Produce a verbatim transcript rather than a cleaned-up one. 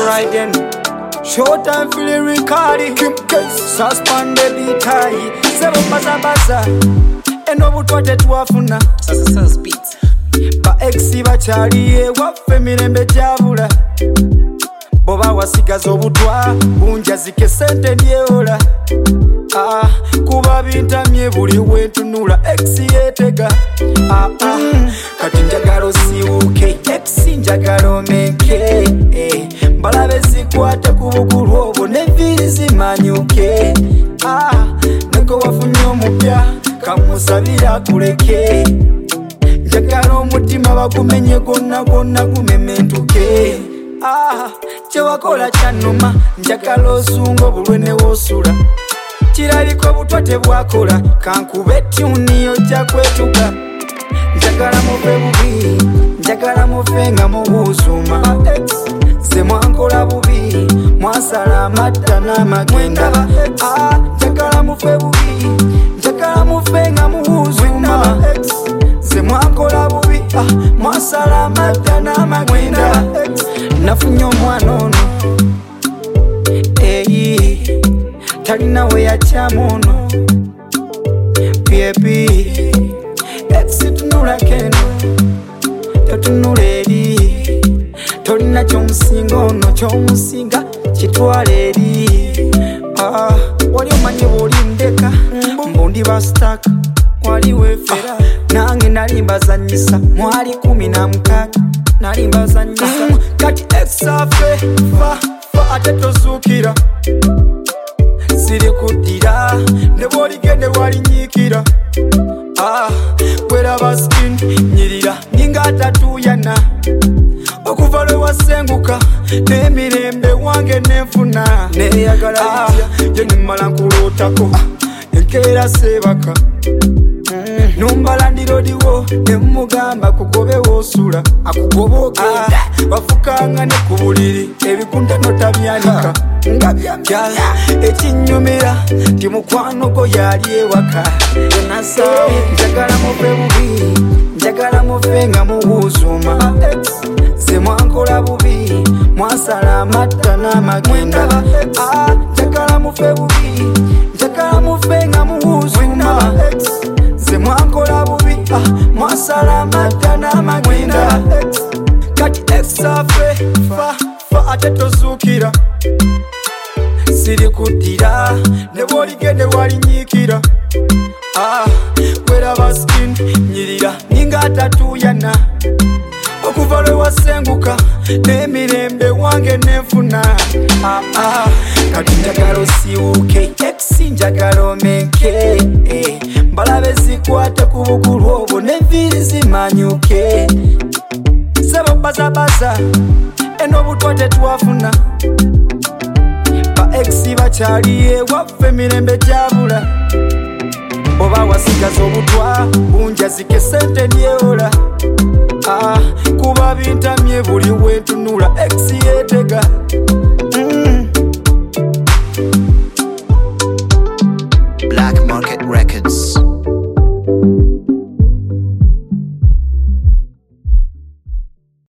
Alright then, short time feeling Riccardi, Kim Case, suspended the tie, seven baza baza, and no butwate tuwafuna. Sasa beats. Ba exi bachaliye waffe mirembe jabula. Boba wasigaza obutwa bunja zike sente ndyeola. Ah, kuba bintamye buli wentunula exi yetega. Ah ah, kati njagala osiwuke exi njagala omeke. Eh, mbalabe zikwate ku bugulu obwo n'enviiri zimanyuke. Ah, neko wafunye omupya kamusabira kuleke. Njagala omutima bagumenye gonna gonna gumementuke. Ah, kyewakola kyanuma njagala osunga obulwe ne woosula. Kiraliko butwate bwakola kankube tuni ojja kwetuka. Njagala muve bubi, njagala muve nga mubuuzuma. Ze mwankola bubi, mwasala amatta n'amagenda. Ah, njagala muve bubi, njagala muve nga mubuuzuma. Ze mwankola bubi, ah, mwasala amatta n'amagenda. Nafunye omwana ono, eyi talina we yakyamu ono. Baby, exi tunula keno, totunula eri. Tolina ky'omusinga ono, ky'omusinga kitwala eri. Ah, wali omanyi bw'oli ndeka mbu ndi basitaka. Wali weefera nange nali mbazanyisa mwali kumi na mukaaga nali mbazanyisa. Kati exi afe fa fa ate tozuukira. Siri kuddira ne bw'oligende walinyiikira. Ah, bweraba skin nyirira ninga atatuyana. Okuva lwe wasenguka n'emirembe wange nenfuna. Neeyagala litya ye nimala nkulootako enkeera seebaka. Numbala ndirodiwo nemugamba kugobe woosula akugoba ogenda. Wafukanga ne ku buliri ebikunta notabyanika. Ekinyumira ti mukwano gwo yali ewaka. Njagala muve bubi, njagala muve nga mubuuzuma. Ze mwankola bubi, mwasala amatta n'amagenda. Ah, njagala muve bubi, njagala muve nga mubuuzuma. Ze mwankola bubi, ah, mwasala amatta n'amagenda. Kati exi afe fa fa ate tozuukira. Siri kuddira ne bw'oligende walinyiikira. Ah, bweraba skin nyirira ninga atatuyana. Okuva lwe wasenguka n'emirembe wange nenfuna. Ah ah, kati njagala osiwuke exi njagala omeke. Eh, mbalabe zikwate ku bugulu obwo n'enviiri zimanyuke. Sebo bazabaza eno obutwate twafuna. Ba exi bakyaliye waffe mirembe jabula. Oba wasigaza obutwa bunja zike sente ndyeola. Ah, kuba bintamye buli wentunula exi yetega.